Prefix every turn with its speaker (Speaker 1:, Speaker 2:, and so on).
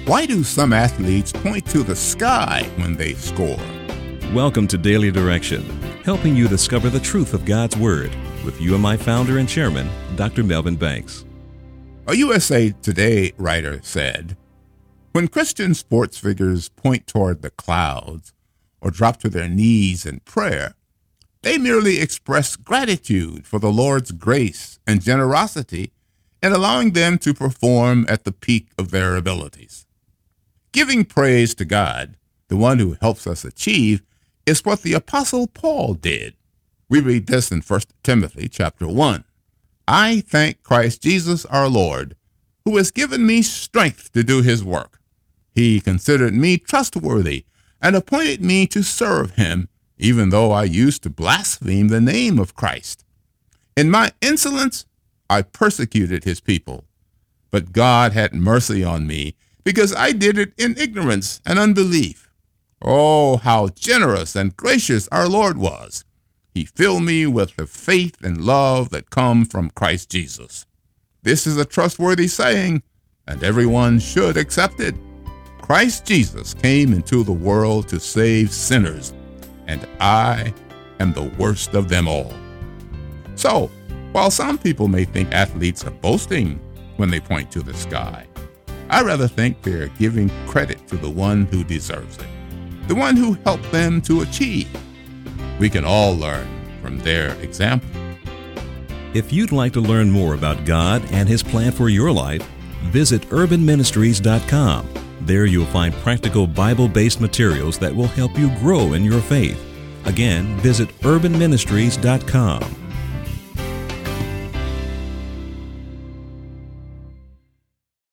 Speaker 1: Why do some athletes point to the sky when they score?
Speaker 2: Welcome to Daily Direction, helping you discover the truth of God's Word with UMI founder and chairman, Dr. Melvin Banks.
Speaker 1: A USA Today writer said, "When Christian sports figures point toward the clouds or drop to their knees in prayer, they merely express gratitude for the Lord's grace and generosity in allowing them to perform at the peak of their abilities. Giving praise to God, the one who helps us achieve, is what the Apostle Paul did. We read this in 1 Timothy chapter 1. I thank Christ Jesus our Lord, who has given me strength to do his work. He considered me trustworthy and appointed me to serve him, even though I used to blaspheme the name of Christ. In my insolence, I persecuted his people, but God had mercy on me because I did it in ignorance and unbelief. Oh, how generous and gracious our Lord was. He filled me with the faith and love that come from Christ Jesus. This is a trustworthy saying, and everyone should accept it. Christ Jesus came into the world to save sinners, and I am the worst of them all." So, while some people may think athletes are boasting when they point to the sky, I rather think they're giving credit to the one who deserves it, the one who helped them to achieve. We can all learn from their example.
Speaker 2: If you'd like to learn more about God and His plan for your life, visit urbanministries.com. There you'll find practical Bible-based materials that will help you grow in your faith. Again, visit urbanministries.com.